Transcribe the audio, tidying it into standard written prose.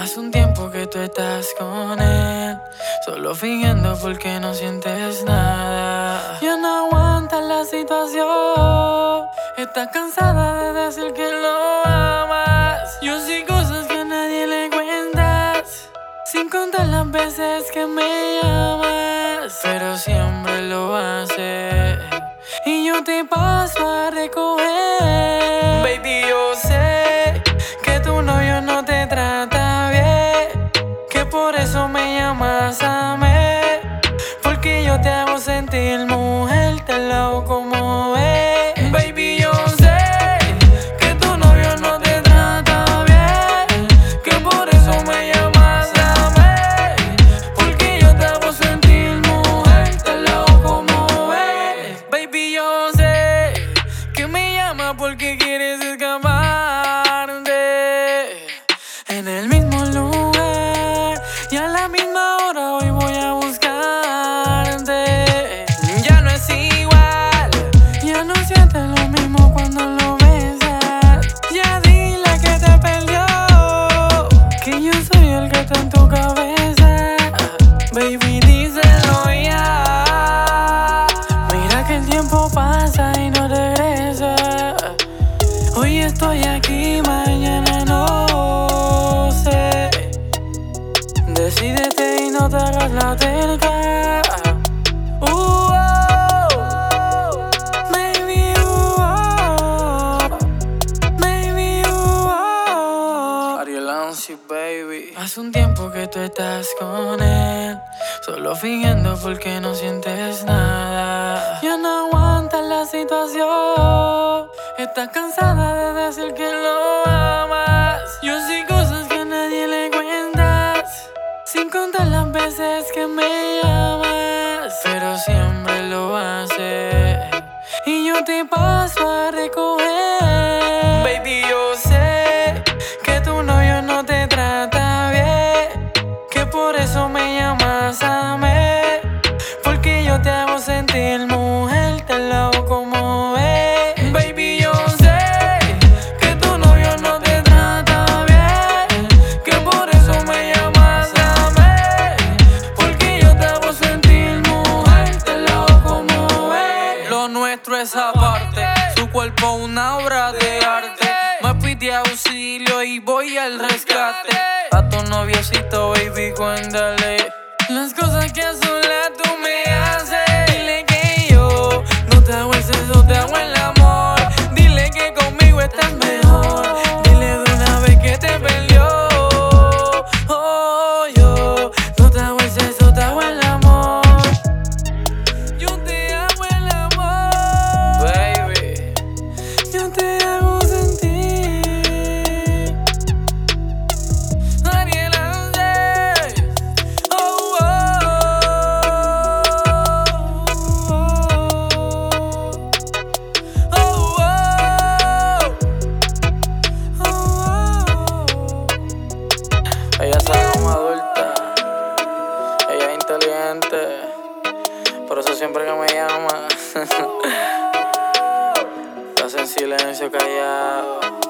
Hace un tiempo que tú estás con él, solo fingiendo porque no sientes nada. Ya no aguantas la situación, estás cansada de decir que lo amas. Yo sé cosas que a nadie le cuentas, sin contar las veces que me llamas, pero siempre lo haces y yo te paso a recoger. Baby, yo sé que tu novio no te trata bien, que por eso me llamas a mí, porque yo te hago sentir mujer, te la hago como es. Baby, yo sé que tu novio no te trata bien, que por eso me llamas a mí, porque yo te hago sentir mujer, te la hago como es. Baby, yo sé que me llamas porque quieres escaparte. En el mismo lugar y a la misma hora hoy voy a buscarte. Ya no es igual, ya no sientes lo mismo cuando lo besas. Ya dile que te perdió, que yo soy el que está en tu cabeza. Baby, díselo ya. Mira que el tiempo pasa y no regresa. Hoy estoy aquí, mañana no sé. Decídete y no te hagas la terca. Maybe Ariel Ansi, baby. Hace un tiempo que tú estás con él, solo fingiendo porque no sientes nada. Ya no aguantas la situación, estás cansada de decir que lo amas. Yo sé cosas que a nadie le cuentas, sin contar las veces que me llamas, pero siempre lo haces y yo te paso a recoger. Baby, yo sé que tu novio no te trata bien, que por eso me llamas a mí, porque yo te hago sentir mujer, te la hago como es. Baby, yo sé que tu novio no te trata bien, que por eso me llamas a mí, porque yo te hago sentir mujer, te la hago como es. Lo nuestro es aparte, su cuerpo una obra de arte. Me pide auxilio y voy al rescate. A tu noviecito, baby, cuéntale las cosas que a solas tú me haces. Dile que yo no te hago el sexo, te hago el amor. Dile que conmigo estás mejor. Dile de una vez que te perdió. Oh, yo no te hago el sexo, te hago el amor. Yo te hago el amor, baby. Yo te hago sentir Ariel Ansi. Oh, oh, oh, oh, oh, oh. Ella sabe como adulta, ella es inteligente, por eso siempre que me llama, estás en silencio callado.